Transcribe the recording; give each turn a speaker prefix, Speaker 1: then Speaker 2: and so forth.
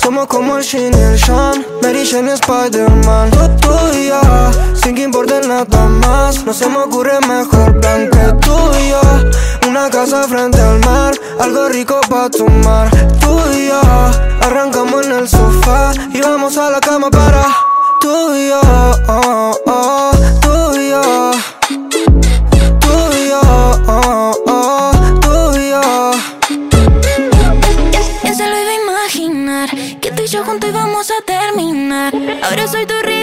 Speaker 1: Somos como el Shin y el Sean, Mary Jane y Spider-Man. Tú y yo, sin que importe nada más. No se me ocurre mejor plan que tú y yo. Una casa frente al mar, algo rico pa' tomar. Tú y yo, arrancamos en el sofá y vamos a la cama para tú y yo, tú y yo. Tú y yo, tú y yo.
Speaker 2: Ya se lo iba a imaginar, que tú y yo juntos íbamos a terminar. Ahora soy tu